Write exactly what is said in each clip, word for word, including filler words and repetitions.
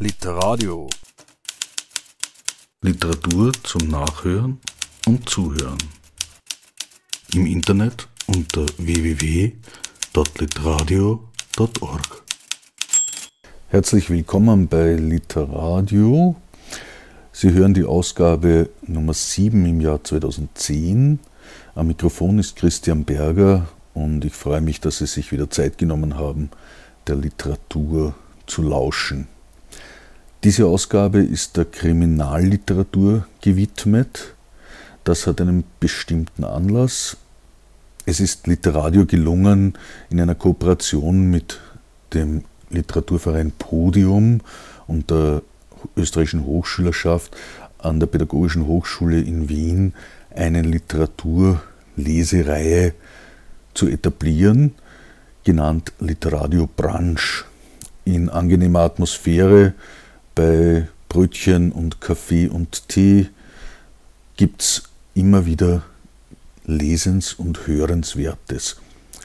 Literadio. Literatur zum Nachhören und Zuhören. Im Internet unter w w w punkt literadio punkt org. Herzlich willkommen bei Literadio. Sie hören die Ausgabe Nummer sieben im Jahr zweitausendzehn. Am Mikrofon ist Christian Berger und ich freue mich, dass Sie sich wieder Zeit genommen haben, der Literatur zu lauschen. Diese Ausgabe ist der Kriminalliteratur gewidmet. Das hat einen bestimmten Anlass. Es ist Literadio gelungen, in einer Kooperation mit dem Literaturverein Podium und der österreichischen Hochschülerschaft an der Pädagogischen Hochschule in Wien eine Literaturlesereihe zu etablieren, genannt Literadio Brunch. In angenehmer Atmosphäre bei Brötchen und Kaffee und Tee gibt es immer wieder Lesens- und Hörenswertes.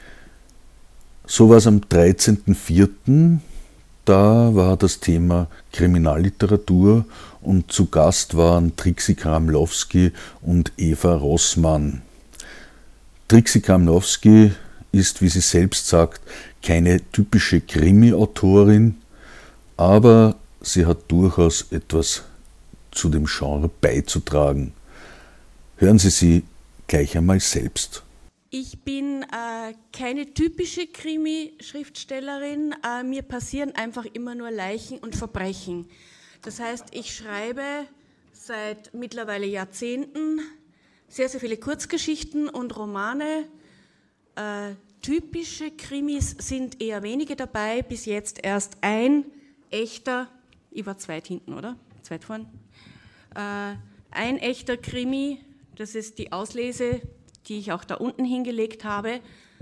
So war es am dreizehnten vierten Da war das Thema Kriminalliteratur und zu Gast waren Trixi Kramlowski und Eva Rossmann. Trixi Kramlowski ist, wie sie selbst sagt, keine typische Krimi-Autorin, aber sie hat durchaus etwas zu dem Genre beizutragen. Hören Sie sie gleich einmal selbst. Ich bin äh, keine typische Krimi-Schriftstellerin. Äh, mir passieren einfach immer nur Leichen und Verbrechen. Das heißt, ich schreibe seit mittlerweile Jahrzehnten sehr, sehr viele Kurzgeschichten und Romane. Äh, typische Krimis sind eher wenige dabei. Bis jetzt erst ein echter, ich war zweit hinten, oder? Zweit vorn. Äh, ein echter Krimi, das ist die Auslese, die ich auch da unten hingelegt habe.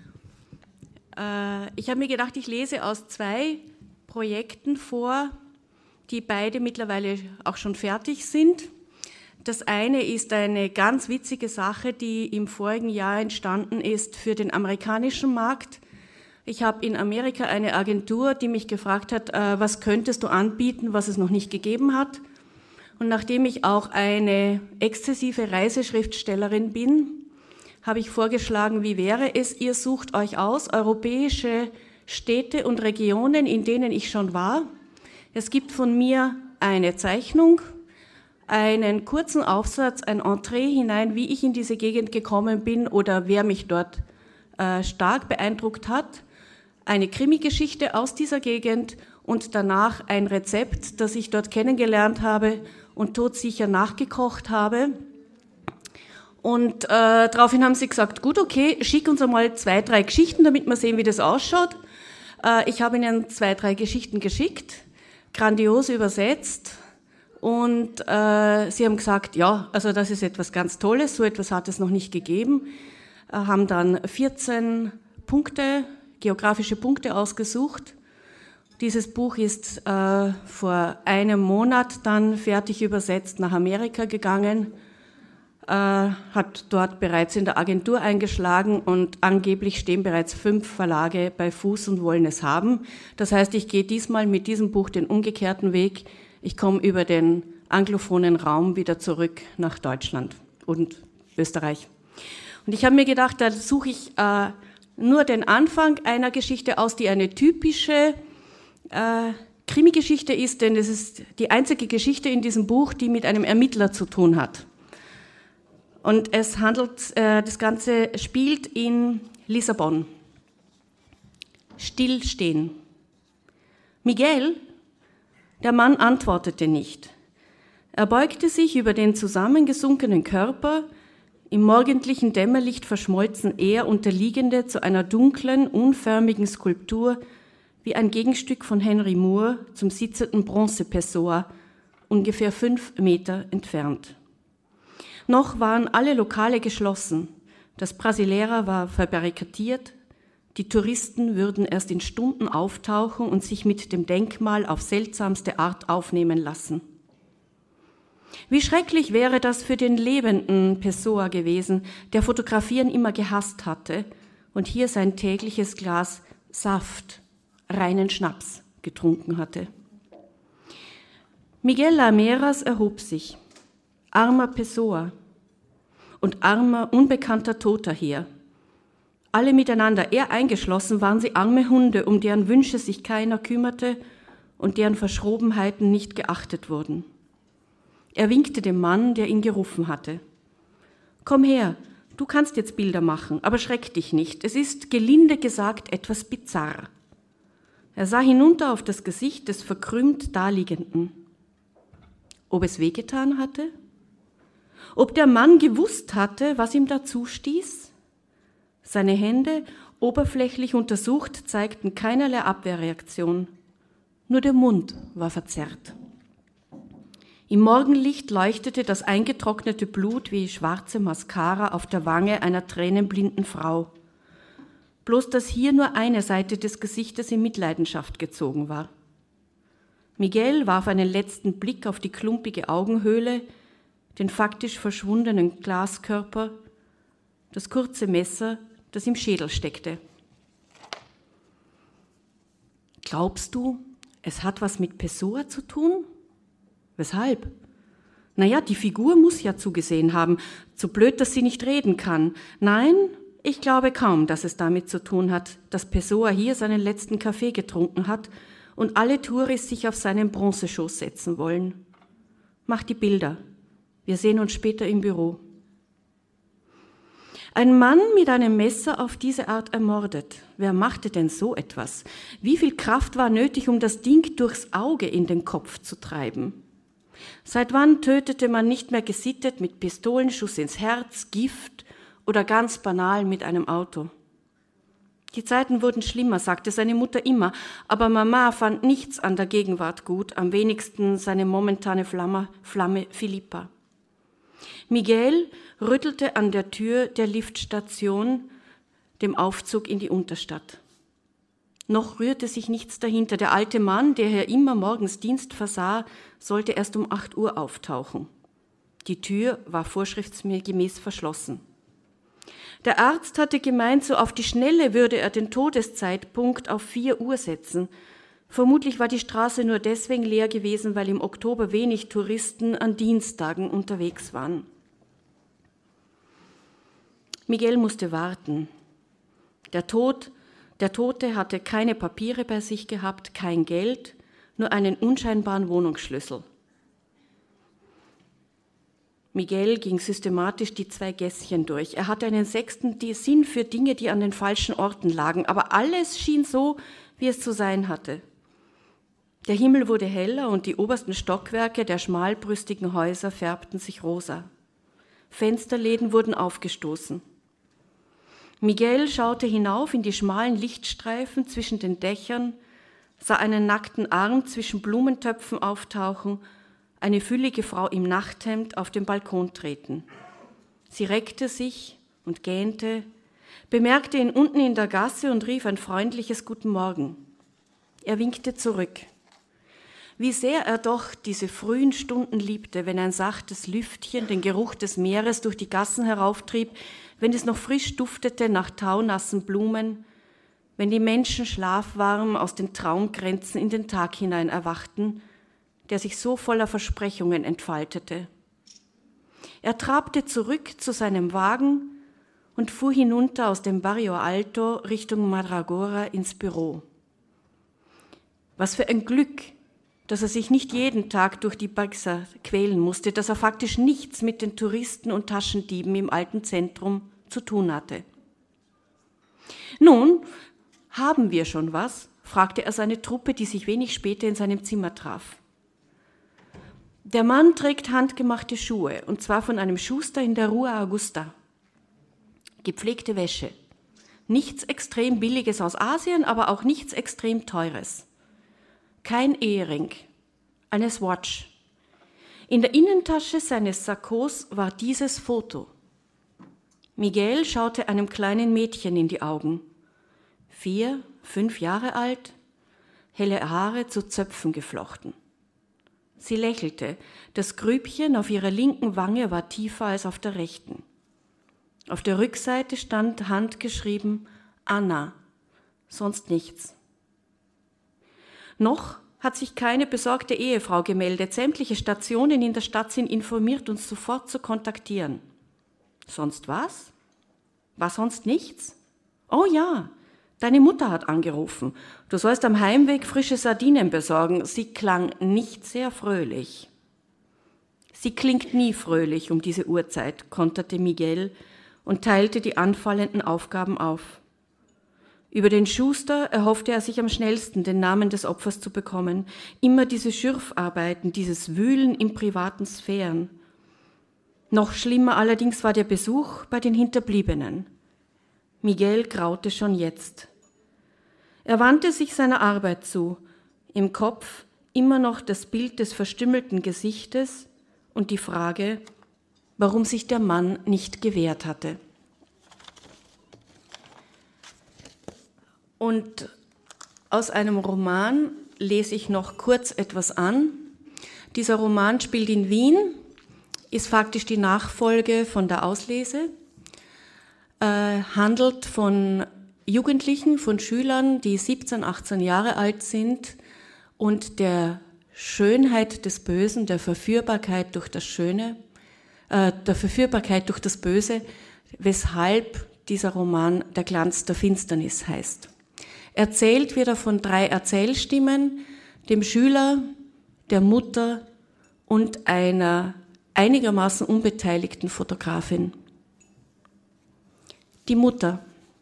Äh, ich habe mir gedacht, ich lese aus zwei Projekten vor, die beide mittlerweile auch schon fertig sind. Das eine ist eine ganz witzige Sache, die im vorigen Jahr entstanden ist für den amerikanischen Markt. Ich habe in Amerika eine Agentur, die mich gefragt hat, äh, was könntest du anbieten, was es noch nicht gegeben hat. Und nachdem ich auch eine exzessive Reiseschriftstellerin bin, habe ich vorgeschlagen, wie wäre es, ihr sucht euch aus europäische Städte und Regionen, in denen ich schon war. Es gibt von mir eine Zeichnung, einen kurzen Aufsatz, ein Entree hinein, wie ich in diese Gegend gekommen bin oder wer mich dort äh, stark beeindruckt hat, eine Krimi-Geschichte aus dieser Gegend und danach ein Rezept, das ich dort kennengelernt habe und todsicher nachgekocht habe. Und äh, daraufhin haben sie gesagt, gut, okay, schick uns einmal zwei, drei Geschichten, damit wir sehen, wie das ausschaut. Äh, ich habe ihnen zwei, drei Geschichten geschickt, grandios übersetzt. Und äh, sie haben gesagt, ja, also das ist etwas ganz Tolles, so etwas hat es noch nicht gegeben. Äh, haben dann vierzehn Punkte, geografische Punkte ausgesucht. Dieses Buch ist äh, vor einem Monat dann fertig übersetzt nach Amerika gegangen. Äh, hat dort bereits in der Agentur eingeschlagen und angeblich stehen bereits fünf Verlage bei Fuß und wollen es haben. Das heißt, ich gehe diesmal mit diesem Buch den umgekehrten Weg. Ich komme über den anglophonen Raum wieder zurück nach Deutschland und Österreich. Und ich habe mir gedacht, da suche ich äh, nur den Anfang einer Geschichte aus, die eine typische äh, Krimi-Geschichte ist, denn es ist die einzige Geschichte in diesem Buch, die mit einem Ermittler zu tun hat. Und es handelt, äh, das Ganze spielt in Lissabon. Stillstehen. Miguel, der Mann, antwortete nicht. Er beugte sich über den zusammengesunkenen Körper, im morgendlichen Dämmerlicht verschmolzen er unterliegende zu einer dunklen, unförmigen Skulptur wie ein Gegenstück von Henry Moore zum sitzenden Bronzepessoa, ungefähr fünf Meter entfernt. Noch waren alle Lokale geschlossen, das Brasileira war verbarrikadiert, die Touristen würden erst in Stunden auftauchen und sich mit dem Denkmal auf seltsamste Art aufnehmen lassen. Wie schrecklich wäre das für den lebenden Pessoa gewesen, der Fotografieren immer gehasst hatte und hier sein tägliches Glas Saft, reinen Schnaps, getrunken hatte. Miguel Lameras erhob sich. Armer Pessoa und armer, unbekannter Toter hier. Alle miteinander, er eingeschlossen, waren sie arme Hunde, um deren Wünsche sich keiner kümmerte und deren Verschrobenheiten nicht geachtet wurden. Er winkte dem Mann, der ihn gerufen hatte. »Komm her, du kannst jetzt Bilder machen, aber schreck dich nicht. Es ist, gelinde gesagt, etwas bizarr.« Er sah hinunter auf das Gesicht des verkrümmt Daliegenden. Ob es wehgetan hatte? Ob der Mann gewusst hatte, was ihm dazu stieß? Seine Hände, oberflächlich untersucht, zeigten keinerlei Abwehrreaktion. Nur der Mund war verzerrt. Im Morgenlicht leuchtete das eingetrocknete Blut wie schwarze Mascara auf der Wange einer tränenblinden Frau. Bloß, dass hier nur eine Seite des Gesichtes in Mitleidenschaft gezogen war. Miguel warf einen letzten Blick auf die klumpige Augenhöhle, den faktisch verschwundenen Glaskörper, das kurze Messer, das im Schädel steckte. »Glaubst du, es hat was mit Pessoa zu tun?« »Weshalb?« »Naja, die Figur muss ja zugesehen haben. Zu blöd, dass sie nicht reden kann. Nein, ich glaube kaum, dass es damit zu tun hat, dass Pessoa hier seinen letzten Kaffee getrunken hat und alle Touris sich auf seinen Bronzeschoß setzen wollen. Mach die Bilder. Wir sehen uns später im Büro.« Ein Mann mit einem Messer auf diese Art ermordet. Wer machte denn so etwas? Wie viel Kraft war nötig, um das Ding durchs Auge in den Kopf zu treiben? Seit wann tötete man nicht mehr gesittet mit Pistolenschuss ins Herz, Gift oder ganz banal mit einem Auto? Die Zeiten wurden schlimmer, sagte seine Mutter immer, aber Mama fand nichts an der Gegenwart gut, am wenigsten seine momentane Flamme, Flamme Philippa. Miguel rüttelte an der Tür der Liftstation, dem Aufzug in die Unterstadt. Noch rührte sich nichts dahinter. Der alte Mann, der hier immer morgens Dienst versah, sollte erst um acht Uhr auftauchen. Die Tür war vorschriftsgemäß verschlossen. Der Arzt hatte gemeint, so auf die Schnelle würde er den Todeszeitpunkt auf vier Uhr setzen. Vermutlich war die Straße nur deswegen leer gewesen, weil im Oktober wenig Touristen an Dienstagen unterwegs waren. Miguel musste warten. Der Tod Der Tote hatte keine Papiere bei sich gehabt, kein Geld, nur einen unscheinbaren Wohnungsschlüssel. Miguel ging systematisch die zwei Gässchen durch. Er hatte einen sechsten Sinn für Dinge, die an den falschen Orten lagen, aber alles schien so, wie es zu sein hatte. Der Himmel wurde heller und die obersten Stockwerke der schmalbrüstigen Häuser färbten sich rosa. Fensterläden wurden aufgestoßen. Miguel schaute hinauf in die schmalen Lichtstreifen zwischen den Dächern, sah einen nackten Arm zwischen Blumentöpfen auftauchen, eine füllige Frau im Nachthemd auf den Balkon treten. Sie reckte sich und gähnte, bemerkte ihn unten in der Gasse und rief ein freundliches Guten Morgen. Er winkte zurück. Wie sehr er doch diese frühen Stunden liebte, wenn ein sachtes Lüftchen den Geruch des Meeres durch die Gassen herauftrieb, wenn es noch frisch duftete nach taunassen Blumen, wenn die Menschen schlafwarm aus den Traumgrenzen in den Tag hinein erwachten, der sich so voller Versprechungen entfaltete. Er trabte zurück zu seinem Wagen und fuhr hinunter aus dem Barrio Alto Richtung Madragora ins Büro. Was für ein Glück, dass er sich nicht jeden Tag durch die Baixa quälen musste, dass er faktisch nichts mit den Touristen und Taschendieben im alten Zentrum zu tun hatte. »Nun, haben wir schon was?« fragte er seine Truppe, die sich wenig später in seinem Zimmer traf. Der Mann trägt handgemachte Schuhe, und zwar von einem Schuster in der Rua Augusta. Gepflegte Wäsche. Nichts extrem Billiges aus Asien, aber auch nichts extrem Teures. Kein Ehering, eine Swatch. In der Innentasche seines Sakkos war dieses Foto. Miguel schaute einem kleinen Mädchen in die Augen. Vier, fünf Jahre alt, helle Haare zu Zöpfen geflochten. Sie lächelte. Das Grübchen auf ihrer linken Wange war tiefer als auf der rechten. Auf der Rückseite stand handgeschrieben Anna, sonst nichts. Noch hat sich keine besorgte Ehefrau gemeldet. Sämtliche Stationen in der Stadt sind informiert, uns sofort zu kontaktieren. Sonst was? War sonst nichts? Oh ja, deine Mutter hat angerufen. Du sollst am Heimweg frische Sardinen besorgen. Sie klang nicht sehr fröhlich. Sie klingt nie fröhlich um diese Uhrzeit, konterte Miguel und teilte die anfallenden Aufgaben auf. Über den Schuster erhoffte er sich am schnellsten, den Namen des Opfers zu bekommen. Immer diese Schürfarbeiten, dieses Wühlen in privaten Sphären. Noch schlimmer allerdings war der Besuch bei den Hinterbliebenen. Miguel graute schon jetzt. Er wandte sich seiner Arbeit zu, im Kopf immer noch das Bild des verstümmelten Gesichtes und die Frage, warum sich der Mann nicht gewehrt hatte. Und aus einem Roman lese ich noch kurz etwas an. Dieser Roman spielt in Wien, ist faktisch die Nachfolge von der Auslese, äh, handelt von Jugendlichen, von Schülern, die siebzehn, achtzehn Jahre alt sind und der Schönheit des Bösen, der Verführbarkeit durch das Schöne, äh, der Verführbarkeit durch das Böse, weshalb dieser Roman Der Glanz der Finsternis heißt. Erzählt wird er von drei Erzählstimmen, dem Schüler, der Mutter und einer einigermaßen unbeteiligten Fotografin. Die Mutter.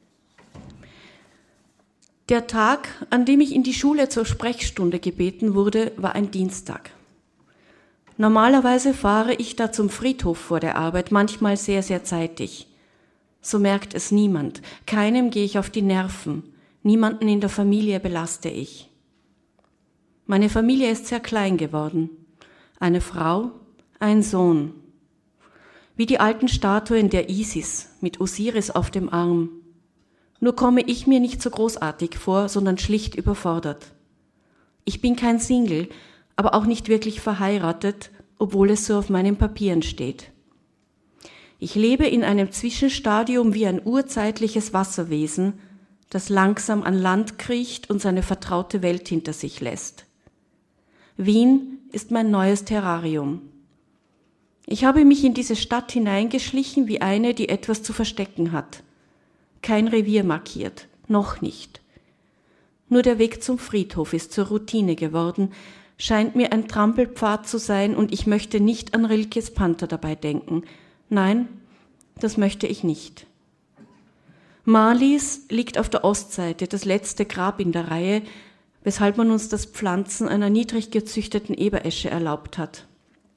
Der Tag, an dem ich in die Schule zur Sprechstunde gebeten wurde, war ein Dienstag. Normalerweise fahre ich da zum Friedhof vor der Arbeit, manchmal sehr, sehr zeitig. So merkt es niemand. Keinem gehe ich auf die Nerven. Niemanden in der Familie belaste ich. Meine Familie ist sehr klein geworden. Eine Frau, ein Sohn. Wie die alten Statuen der Isis mit Osiris auf dem Arm. Nur komme ich mir nicht so großartig vor, sondern schlicht überfordert. Ich bin kein Single, aber auch nicht wirklich verheiratet, obwohl es so auf meinen Papieren steht. Ich lebe in einem Zwischenstadium wie ein urzeitliches Wasserwesen, das langsam an Land kriecht und seine vertraute Welt hinter sich lässt. Wien ist mein neues Terrarium. Ich habe mich in diese Stadt hineingeschlichen wie eine, die etwas zu verstecken hat. Kein Revier markiert, noch nicht. Nur der Weg zum Friedhof ist zur Routine geworden, scheint mir ein Trampelpfad zu sein und ich möchte nicht an Rilkes Panther dabei denken. Nein, das möchte ich nicht. Marlies liegt auf der Ostseite, das letzte Grab in der Reihe, weshalb man uns das Pflanzen einer niedrig gezüchteten Eberesche erlaubt hat.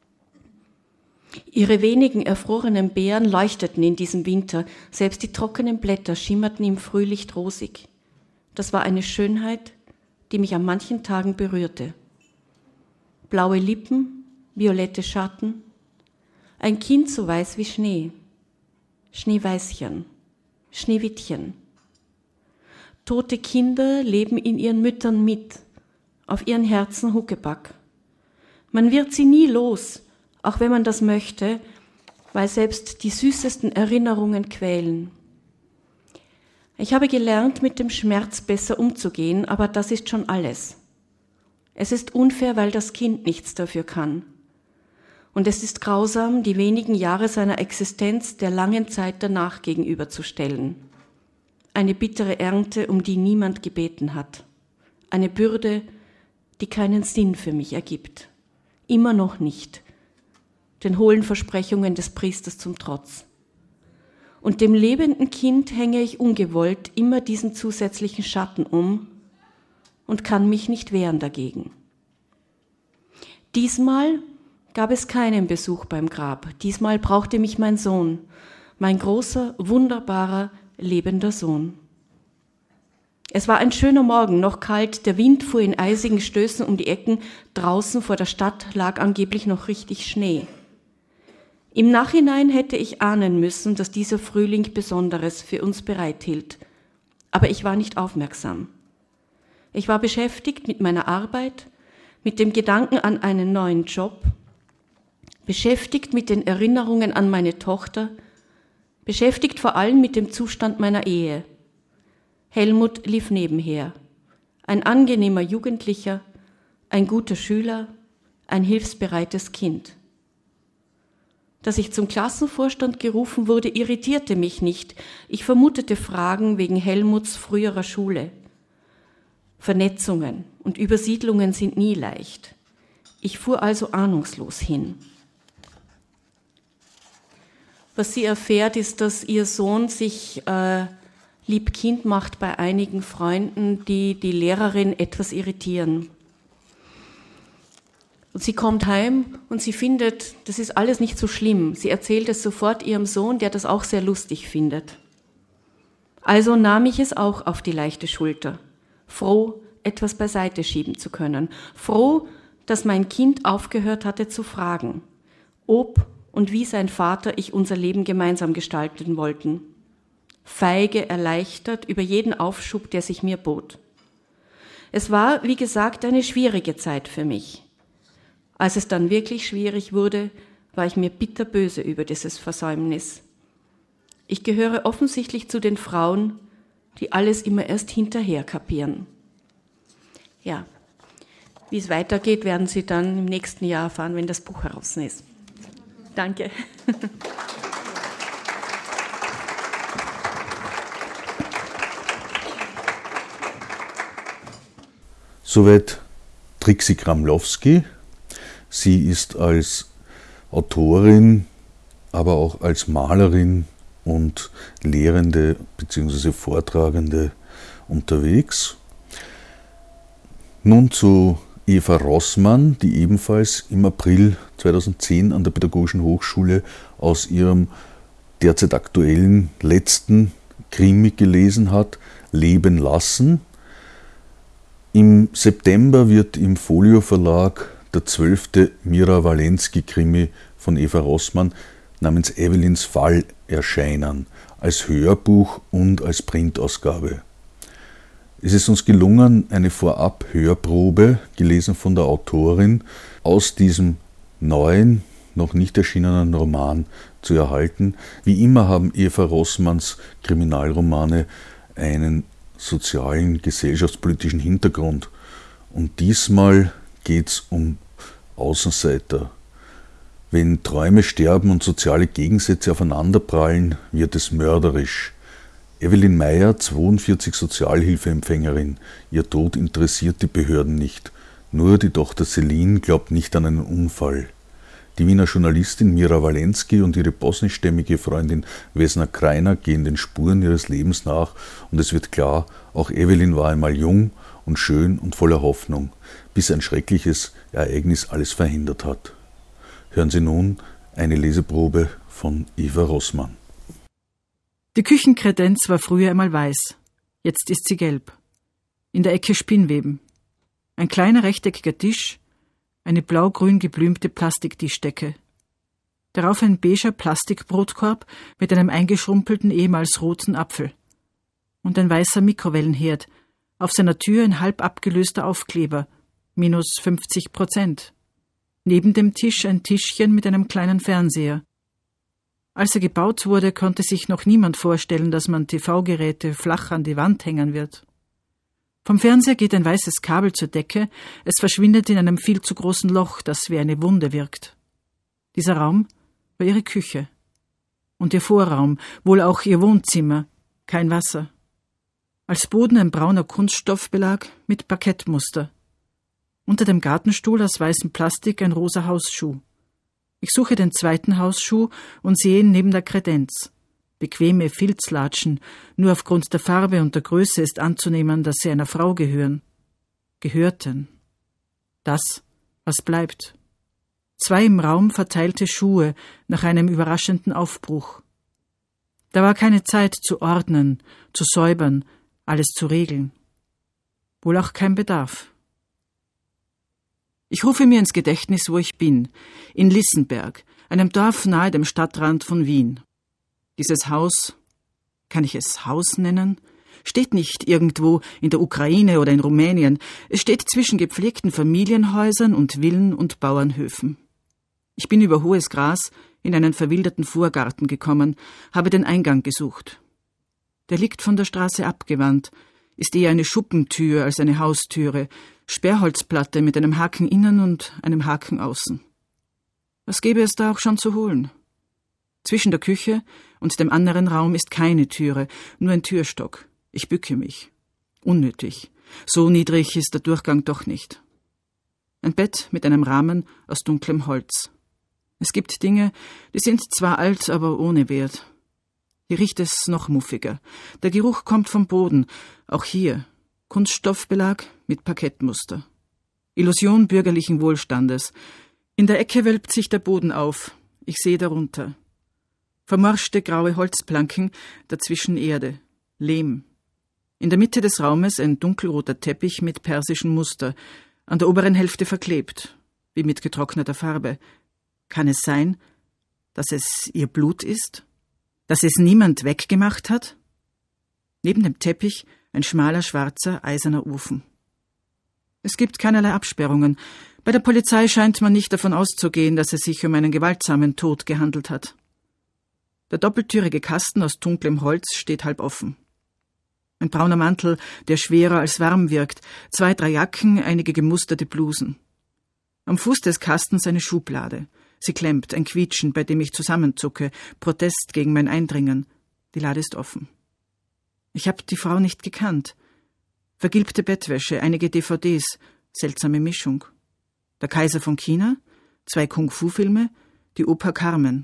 Ihre wenigen erfrorenen Beeren leuchteten in diesem Winter, selbst die trockenen Blätter schimmerten im Frühlicht rosig. Das war eine Schönheit, die mich an manchen Tagen berührte. Blaue Lippen, violette Schatten, ein Kind so weiß wie Schnee, Schneeweißchen, Schneewittchen. Tote Kinder leben in ihren Müttern mit, auf ihren Herzen Huckepack. Man wird sie nie los, auch wenn man das möchte, weil selbst die süßesten Erinnerungen quälen. Ich habe gelernt, mit dem Schmerz besser umzugehen, aber das ist schon alles. Es ist unfair, weil das Kind nichts dafür kann. Und es ist grausam, die wenigen Jahre seiner Existenz der langen Zeit danach gegenüberzustellen. Eine bittere Ernte, um die niemand gebeten hat. Eine Bürde, die keinen Sinn für mich ergibt. Immer noch nicht. Den hohlen Versprechungen des Priesters zum Trotz. Und dem lebenden Kind hänge ich ungewollt immer diesen zusätzlichen Schatten um und kann mich nicht wehren dagegen. Diesmal gab es keinen Besuch beim Grab. Diesmal brauchte mich mein Sohn, mein großer, wunderbarer, lebender Sohn. Es war ein schöner Morgen, noch kalt, der Wind fuhr in eisigen Stößen um die Ecken, draußen vor der Stadt lag angeblich noch richtig Schnee. Im Nachhinein hätte ich ahnen müssen, dass dieser Frühling Besonderes für uns bereithielt. Aber ich war nicht aufmerksam. Ich war beschäftigt mit meiner Arbeit, mit dem Gedanken an einen neuen Job, beschäftigt mit den Erinnerungen an meine Tochter, beschäftigt vor allem mit dem Zustand meiner Ehe. Helmut lief nebenher. Ein angenehmer Jugendlicher, ein guter Schüler, ein hilfsbereites Kind. Dass ich zum Klassenvorstand gerufen wurde, irritierte mich nicht. Ich vermutete Fragen wegen Helmuts früherer Schule. Vernetzungen und Übersiedlungen sind nie leicht. Ich fuhr also ahnungslos hin. Was sie erfährt, ist, dass ihr Sohn sich äh, liebkind macht bei einigen Freunden, die die Lehrerin etwas irritieren. Und sie kommt heim und sie findet, das ist alles nicht so schlimm. Sie erzählt es sofort ihrem Sohn, der das auch sehr lustig findet. Also nahm ich es auch auf die leichte Schulter, froh, etwas beiseite schieben zu können, froh, dass mein Kind aufgehört hatte zu fragen, ob und wie sein Vater ich unser Leben gemeinsam gestalten wollten. Feige, erleichtert über jeden Aufschub, der sich mir bot. Es war, wie gesagt, eine schwierige Zeit für mich. Als es dann wirklich schwierig wurde, war ich mir bitterböse über dieses Versäumnis. Ich gehöre offensichtlich zu den Frauen, die alles immer erst hinterher kapieren. Ja, wie es weitergeht, werden Sie dann im nächsten Jahr erfahren, wenn das Buch heraus ist. Danke. Soweit Trixi Kramlowski. Sie ist als Autorin, aber auch als Malerin und Lehrende bzw. Vortragende unterwegs. Nun zu Eva Rossmann, die ebenfalls im April zweitausendzehn an der Pädagogischen Hochschule aus ihrem derzeit aktuellen letzten Krimi gelesen hat, Leben lassen. Im September wird im Folio Verlag der zwölfte Mira Walensky-Krimi von Eva Rossmann namens Evelyns Fall erscheinen, als Hörbuch und als Printausgabe. Es ist uns gelungen, eine Vorab-Hörprobe, gelesen von der Autorin, aus diesem neuen, noch nicht erschienenen Roman zu erhalten. Wie immer haben Eva Rossmanns Kriminalromane einen sozialen, gesellschaftspolitischen Hintergrund. Und diesmal geht es um Außenseiter. Wenn Träume sterben und soziale Gegensätze aufeinanderprallen, wird es mörderisch. Evelyn Meyer, zweiundvierzig, Sozialhilfeempfängerin. Ihr Tod interessiert die Behörden nicht. Nur die Tochter Celine glaubt nicht an einen Unfall. Die Wiener Journalistin Mira Walensky und ihre bosnischstämmige Freundin Vesna Kreiner gehen den Spuren ihres Lebens nach und es wird klar, auch Evelyn war einmal jung und schön und voller Hoffnung, bis ein schreckliches Ereignis alles verhindert hat. Hören Sie nun eine Leseprobe von Eva Rossmann. Die Küchenkredenz war früher einmal weiß, jetzt ist sie gelb. In der Ecke Spinnweben. Ein kleiner rechteckiger Tisch, eine blau-grün geblümte Plastiktischdecke. Darauf ein beiger Plastikbrotkorb mit einem eingeschrumpelten, ehemals roten Apfel. Und ein weißer Mikrowellenherd, auf seiner Tür ein halb abgelöster Aufkleber, minus fünfzig Prozent. Neben dem Tisch ein Tischchen mit einem kleinen Fernseher. Als er gebaut wurde, konnte sich noch niemand vorstellen, dass man T V-Geräte flach an die Wand hängen wird. Vom Fernseher geht ein weißes Kabel zur Decke, es verschwindet in einem viel zu großen Loch, das wie eine Wunde wirkt. Dieser Raum war ihre Küche. Und ihr Vorraum, wohl auch ihr Wohnzimmer, kein Wasser. Als Boden ein brauner Kunststoffbelag mit Parkettmuster. Unter dem Gartenstuhl aus weißem Plastik ein rosa Hausschuh. Ich suche den zweiten Hausschuh und sehe ihn neben der Kredenz. Bequeme Filzlatschen, nur aufgrund der Farbe und der Größe ist anzunehmen, dass sie einer Frau gehören. Gehörten. Das, was bleibt. Zwei im Raum verteilte Schuhe nach einem überraschenden Aufbruch. Da war keine Zeit zu ordnen, zu säubern, alles zu regeln. Wohl auch kein Bedarf. Ich rufe mir ins Gedächtnis, wo ich bin, in Lissenberg, einem Dorf nahe dem Stadtrand von Wien. Dieses Haus, kann ich es Haus nennen, steht nicht irgendwo in der Ukraine oder in Rumänien, es steht zwischen gepflegten Familienhäusern und Villen und Bauernhöfen. Ich bin über hohes Gras in einen verwilderten Vorgarten gekommen, habe den Eingang gesucht. Der liegt von der Straße abgewandt, ist eher eine Schuppentür als eine Haustüre, Sperrholzplatte mit einem Haken innen und einem Haken außen. Was gäbe es da auch schon zu holen? Zwischen der Küche und dem anderen Raum ist keine Türe, nur ein Türstock. Ich bücke mich. Unnötig. So niedrig ist der Durchgang doch nicht. Ein Bett mit einem Rahmen aus dunklem Holz. Es gibt Dinge, die sind zwar alt, aber ohne Wert. Hier riecht es noch muffiger. Der Geruch kommt vom Boden. Auch hier. Kunststoffbelag mit Parkettmuster. Illusion bürgerlichen Wohlstandes. In der Ecke wölbt sich der Boden auf. Ich sehe darunter. Vermorschte graue Holzplanken, dazwischen Erde. Lehm. In der Mitte des Raumes ein dunkelroter Teppich mit persischem Muster, an der oberen Hälfte verklebt, wie mit getrockneter Farbe. Kann es sein, dass es ihr Blut ist? Dass es niemand weggemacht hat? Neben dem Teppich ein schmaler, schwarzer, eiserner Ofen. Es gibt keinerlei Absperrungen. Bei der Polizei scheint man nicht davon auszugehen, dass es sich um einen gewaltsamen Tod gehandelt hat. Der doppeltürige Kasten aus dunklem Holz steht halb offen. Ein brauner Mantel, der schwerer als warm wirkt, zwei, drei Jacken, einige gemusterte Blusen. Am Fuß des Kastens eine Schublade. Sie klemmt, ein Quietschen, bei dem ich zusammenzucke, Protest gegen mein Eindringen. Die Lade ist offen. Ich habe die Frau nicht gekannt. Vergilbte Bettwäsche, einige D V Ds, seltsame Mischung. Der Kaiser von China, zwei Kung-Fu-Filme, die Oper Carmen.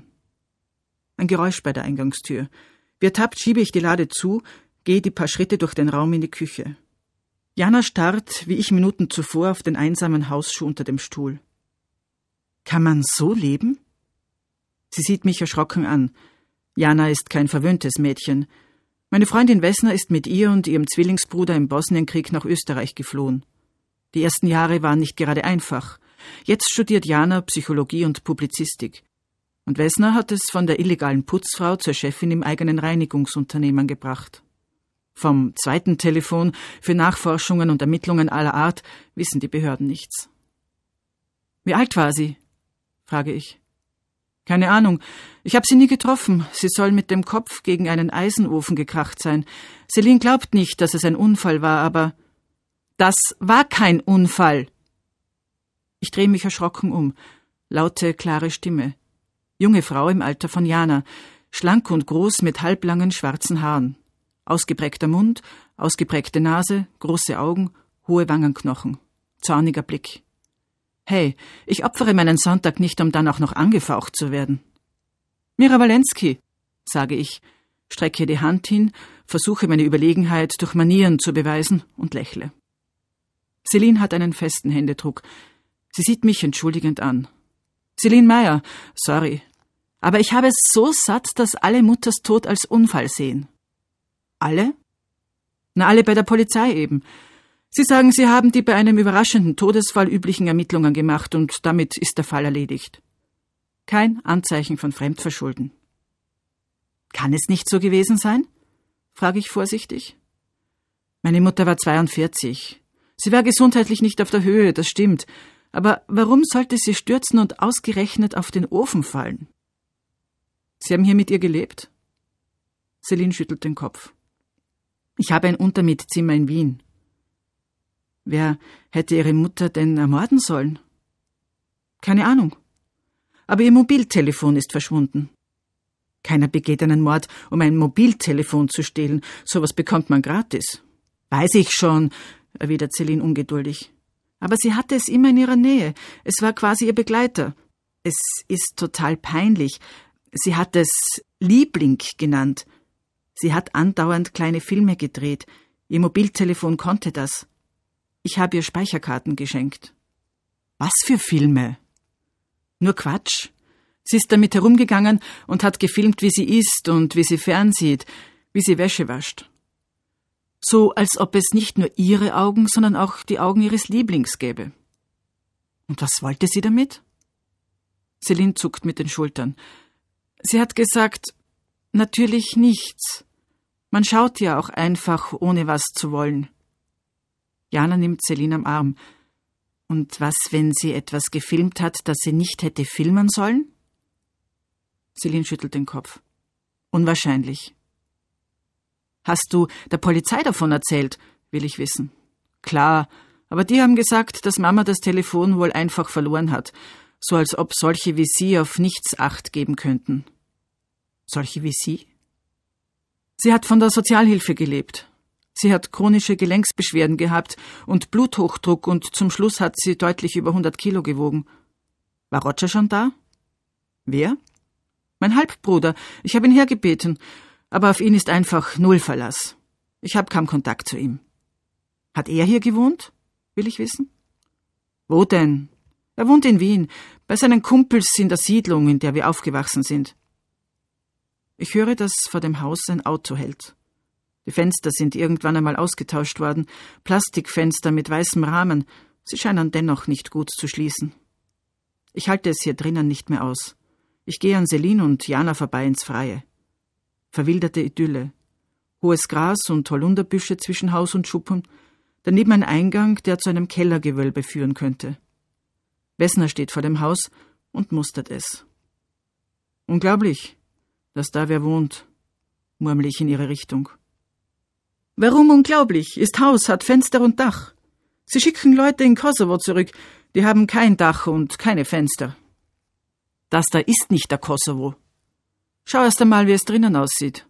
Ein Geräusch bei der Eingangstür. Wie ertappt schiebe ich die Lade zu, gehe die paar Schritte durch den Raum in die Küche. Jana starrt, wie ich Minuten zuvor, auf den einsamen Hausschuh unter dem Stuhl. Kann man so leben? Sie sieht mich erschrocken an. Jana ist kein verwöhntes Mädchen. Meine Freundin Wessner ist mit ihr und ihrem Zwillingsbruder im Bosnienkrieg nach Österreich geflohen. Die ersten Jahre waren nicht gerade einfach. Jetzt studiert Jana Psychologie und Publizistik. Und Wessner hat es von der illegalen Putzfrau zur Chefin im eigenen Reinigungsunternehmen gebracht. Vom zweiten Telefon für Nachforschungen und Ermittlungen aller Art wissen die Behörden nichts. Wie alt war sie? Frage ich. Keine Ahnung. Ich habe sie nie getroffen. Sie soll mit dem Kopf gegen einen Eisenofen gekracht sein. Celine glaubt nicht, dass es ein Unfall war, aber das war kein Unfall. Ich drehe mich erschrocken um. Laute, klare Stimme. Junge Frau im Alter von Jana, schlank und groß mit halblangen schwarzen Haaren. Ausgeprägter Mund, ausgeprägte Nase, große Augen, hohe Wangenknochen, zorniger Blick. Hey, ich opfere meinen Sonntag nicht, um dann auch noch angefaucht zu werden. Mira Walensky, sage ich, strecke die Hand hin, versuche meine Überlegenheit durch Manieren zu beweisen und lächle. Celine hat einen festen Händedruck. Sie sieht mich entschuldigend an. Celine Meyer, sorry, aber ich habe es so satt, dass alle Mutters Tod als Unfall sehen. Alle? Na, alle bei der Polizei eben. Sie sagen, Sie haben die bei einem überraschenden Todesfall üblichen Ermittlungen gemacht und damit ist der Fall erledigt. Kein Anzeichen von Fremdverschulden. Kann es nicht so gewesen sein? Frage ich vorsichtig. Meine Mutter war zweiundvierzig. Sie war gesundheitlich nicht auf der Höhe, das stimmt. Aber warum sollte sie stürzen und ausgerechnet auf den Ofen fallen? Sie haben hier mit ihr gelebt? Celine schüttelt den Kopf. Ich habe ein Untermietzimmer in Wien. Wer hätte ihre Mutter denn ermorden sollen? Keine Ahnung. Aber ihr Mobiltelefon ist verschwunden. Keiner begeht einen Mord, um ein Mobiltelefon zu stehlen. Sowas bekommt man gratis. Weiß ich schon, erwidert Celine ungeduldig. Aber sie hatte es immer in ihrer Nähe. Es war quasi ihr Begleiter. Es ist total peinlich. Sie hat es Liebling genannt. Sie hat andauernd kleine Filme gedreht. Ihr Mobiltelefon konnte das. Ich habe ihr Speicherkarten geschenkt. Was für Filme? Nur Quatsch. Sie ist damit herumgegangen und hat gefilmt, wie sie isst und wie sie fernsieht, wie sie Wäsche wascht. So, als ob es nicht nur ihre Augen, sondern auch die Augen ihres Lieblings gäbe. Und was wollte sie damit? Celine zuckt mit den Schultern. Sie hat gesagt, natürlich nichts. Man schaut ja auch einfach, ohne was zu wollen. Jana nimmt Celine am Arm. Und was, wenn sie etwas gefilmt hat, das sie nicht hätte filmen sollen? Celine schüttelt den Kopf. Unwahrscheinlich. Hast du der Polizei davon erzählt, will ich wissen. Klar, Aber die haben gesagt, dass Mama das Telefon wohl einfach verloren hat, so als ob solche wie sie auf nichts Acht geben könnten. Solche wie sie? Sie hat von der Sozialhilfe gelebt. Sie hat chronische Gelenksbeschwerden gehabt und Bluthochdruck und zum Schluss hat sie deutlich über hundert Kilo gewogen. War Roger schon da? Wer? Mein Halbbruder. Ich habe ihn hergebeten, aber auf ihn ist einfach null Verlass. Ich habe kaum Kontakt zu ihm. Hat er hier gewohnt? Will ich wissen? Wo denn? Er wohnt in Wien, bei seinen Kumpels in der Siedlung, in der wir aufgewachsen sind. Ich höre, dass vor dem Haus ein Auto hält. Die Fenster sind irgendwann einmal ausgetauscht worden, Plastikfenster mit weißem Rahmen. Sie scheinen dennoch nicht gut zu schließen. Ich halte es hier drinnen nicht mehr aus. Ich gehe an Celine und Jana vorbei ins Freie. Verwilderte Idylle. Hohes Gras und Holunderbüsche zwischen Haus und Schuppen. Daneben ein Eingang, der zu einem Kellergewölbe führen könnte. Wessner steht vor dem Haus und mustert es. Unglaublich, dass da wer wohnt, murmle ich in ihre Richtung. Warum unglaublich? Ist Haus, hat Fenster und Dach. Sie schicken Leute in Kosovo zurück, die haben kein Dach und keine Fenster. Das da ist nicht der Kosovo. Schau erst einmal, wie es drinnen aussieht.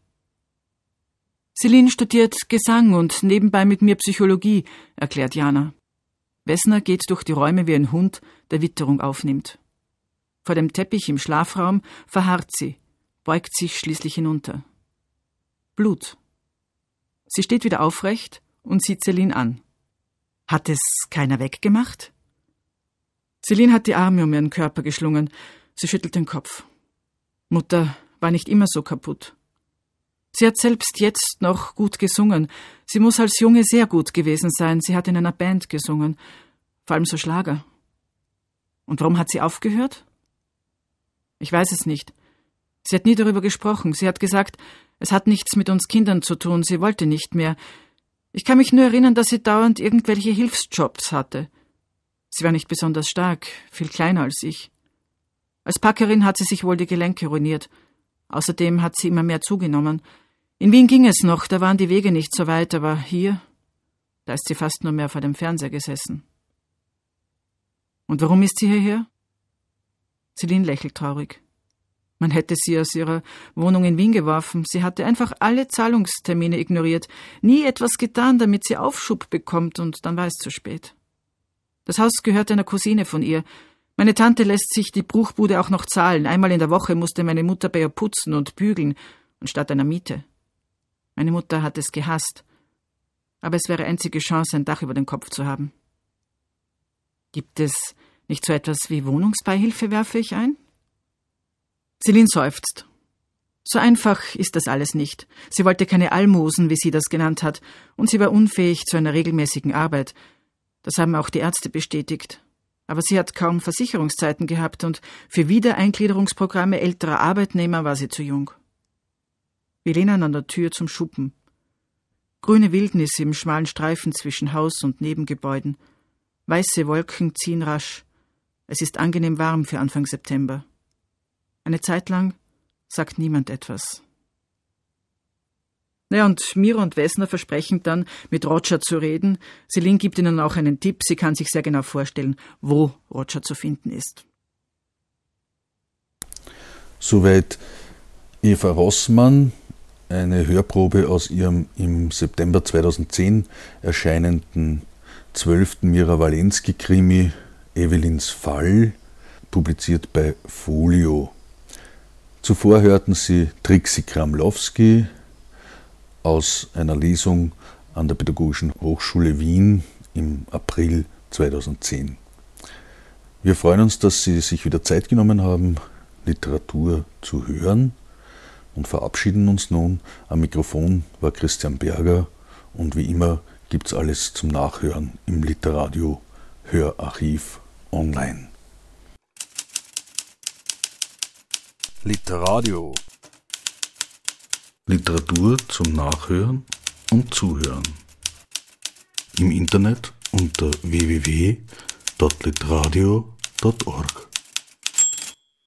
Celine studiert Gesang und nebenbei mit mir Psychologie, erklärt Jana. Wessner geht durch die Räume wie ein Hund, der Witterung aufnimmt. Vor dem Teppich im Schlafraum verharrt sie, beugt sich schließlich hinunter. Blut. Sie steht wieder aufrecht und sieht Celine an. Hat es keiner weggemacht? Celine hat die Arme um ihren Körper geschlungen. Sie schüttelt den Kopf. Mutter war nicht immer so kaputt. Sie hat selbst jetzt noch gut gesungen. Sie muss als Junge sehr gut gewesen sein. Sie hat in einer Band gesungen. Vor allem so Schlager. Und warum hat sie aufgehört? Ich weiß es nicht. Sie hat nie darüber gesprochen. Sie hat gesagt, es hat nichts mit uns Kindern zu tun. Sie wollte nicht mehr. Ich kann mich nur erinnern, dass sie dauernd irgendwelche Hilfsjobs hatte. Sie war nicht besonders stark, viel kleiner als ich. Als Packerin hat sie sich wohl die Gelenke ruiniert. Außerdem hat sie immer mehr zugenommen. In Wien ging es noch, da waren die Wege nicht so weit, aber hier, da ist sie fast nur mehr vor dem Fernseher gesessen. Und warum ist sie hierher? Celine lächelt traurig. Man hätte sie aus ihrer Wohnung in Wien geworfen. Sie hatte einfach alle Zahlungstermine ignoriert, nie etwas getan, damit sie Aufschub bekommt, und dann war es zu spät. Das Haus gehört einer Cousine von ihr. Meine Tante lässt sich die Bruchbude auch noch zahlen. Einmal in der Woche musste meine Mutter bei ihr putzen und bügeln, anstatt einer Miete. Meine Mutter hat es gehasst. Aber es wäre einzige Chance, ein Dach über den Kopf zu haben. Gibt es nicht so etwas wie Wohnungsbeihilfe, werfe ich ein? Celine seufzt. So einfach ist das alles nicht. Sie wollte keine Almosen, wie sie das genannt hat, und sie war unfähig zu einer regelmäßigen Arbeit. Das haben auch die Ärzte bestätigt. Aber sie hat kaum Versicherungszeiten gehabt und für Wiedereingliederungsprogramme älterer Arbeitnehmer war sie zu jung. Wir lehnen an der Tür zum Schuppen. Grüne Wildnis im schmalen Streifen zwischen Haus und Nebengebäuden. Weiße Wolken ziehen rasch. Es ist angenehm warm für Anfang September. Eine Zeit lang sagt niemand etwas. Naja, und Miro und Wessner versprechen dann, mit Roger zu reden. Celine gibt ihnen auch einen Tipp. Sie kann sich sehr genau vorstellen, wo Roger zu finden ist. Soweit Eva Rossmann, eine Hörprobe aus ihrem im September zweitausendzehn erscheinenden zwölften Mira Walensky-Krimi Evelins Fall, publiziert bei Folio. Zuvor hörten Sie Trixi Kramlowski aus einer Lesung an der Pädagogischen Hochschule Wien im April zweitausendzehn. Wir freuen uns, dass Sie sich wieder Zeit genommen haben, Literatur zu hören, und verabschieden uns nun. Am Mikrofon war Christian Berger und wie immer gibt's alles zum Nachhören im Literadio Hörarchiv online. Literadio. Literatur zum Nachhören und Zuhören. Im Internet unter w w w punkt literadio punkt org.